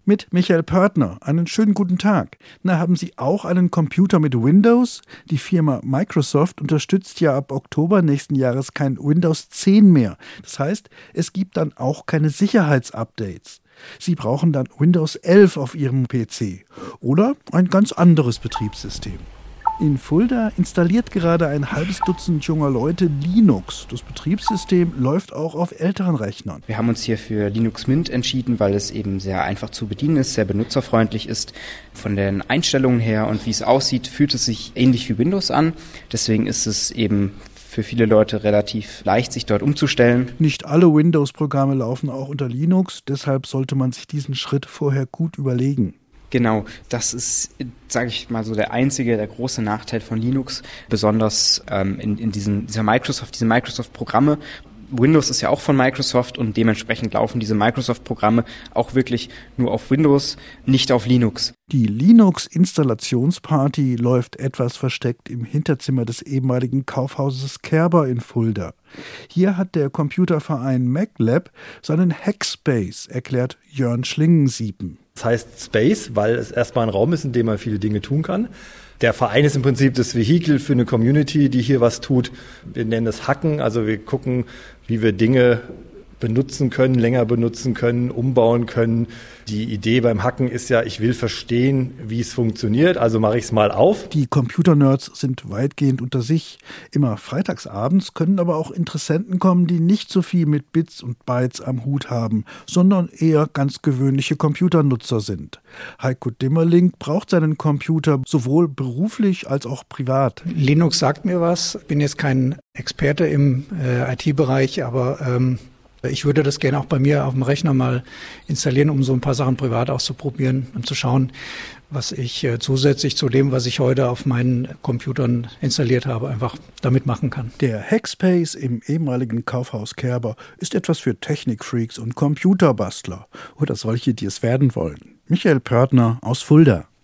Mit Michael Pörtner. Einen schönen guten Tag. Na, haben Sie auch einen Computer mit Windows? Die Firma Microsoft unterstützt ja ab Oktober nächsten Jahres kein Windows 10 mehr. Das heißt, es gibt dann auch keine Sicherheitsupdates. Sie brauchen dann Windows 11 auf Ihrem PC oder ein ganz anderes Betriebssystem. In Fulda installiert gerade ein halbes Dutzend junger Leute Linux. Das Betriebssystem läuft auch auf älteren Rechnern. Wir haben uns hier für Linux Mint entschieden, weil es eben sehr einfach zu bedienen ist, sehr benutzerfreundlich ist. Von den Einstellungen her und wie es aussieht, fühlt es sich ähnlich wie Windows an. Deswegen ist es eben für viele Leute relativ leicht, sich dort umzustellen. Nicht alle Windows-Programme laufen auch unter Linux, deshalb sollte man sich diesen Schritt vorher gut überlegen. Genau, das ist, sage ich mal so, der große Nachteil von Linux, besonders in diesen Microsoft-Programme. Windows ist ja auch von Microsoft und dementsprechend laufen diese Microsoft-Programme auch wirklich nur auf Windows, nicht auf Linux. Die Linux-Installationsparty läuft etwas versteckt im Hinterzimmer des ehemaligen Kaufhauses Kerber in Fulda. Hier hat der Computerverein MacLab seinen Hackspace, erklärt Jörn Schlingensiepen. Das heißt Space, weil es erstmal ein Raum ist, in dem man viele Dinge tun kann. Der Verein ist im Prinzip das Vehikel für eine Community, die hier was tut. Wir nennen das Hacken, also wir gucken, wie wir Dinge benutzen können, länger benutzen können, umbauen können. Die Idee beim Hacken ist ja, ich will verstehen, wie es funktioniert, also mache ich es mal auf. Die Computernerds sind weitgehend unter sich. Immer freitagsabends können aber auch Interessenten kommen, die nicht so viel mit Bits und Bytes am Hut haben, sondern eher ganz gewöhnliche Computernutzer sind. Heiko Dimmerling braucht seinen Computer sowohl beruflich als auch privat. Linux sagt mir was. Ich bin jetzt kein Experte im IT-Bereich, aber ich würde das gerne auch bei mir auf dem Rechner mal installieren, um so ein paar Sachen privat auszuprobieren und zu schauen, was ich zusätzlich zu dem, was ich heute auf meinen Computern installiert habe, einfach damit machen kann. Der Hackspace im ehemaligen Kaufhaus Kerber ist etwas für Technikfreaks und Computerbastler oder solche, die es werden wollen. Michael Pörtner aus Fulda.